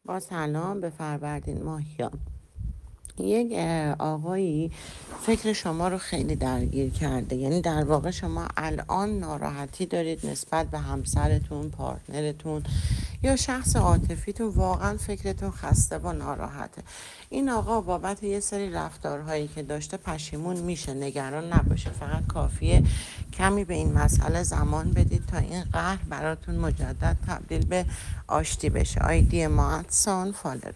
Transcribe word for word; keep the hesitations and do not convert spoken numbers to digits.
با سلام به فروردین ماهیان. یک اه، آقایی فکر شما رو خیلی درگیر کرده، یعنی در واقع شما الان ناراحتی دارید نسبت به همسرتون، پارتنرتون یا شخص عاطفیتون. واقعا فکرتون خسته و ناراحته. این آقا بابت یه سری رفتارهایی که داشته پشیمون میشه، نگران نباشه، فقط کافیه کمی به این مسئله زمان بدید تا این قهر براتون مجدد تبدیل به آشتی بشه. آیدی ما ادسان فالر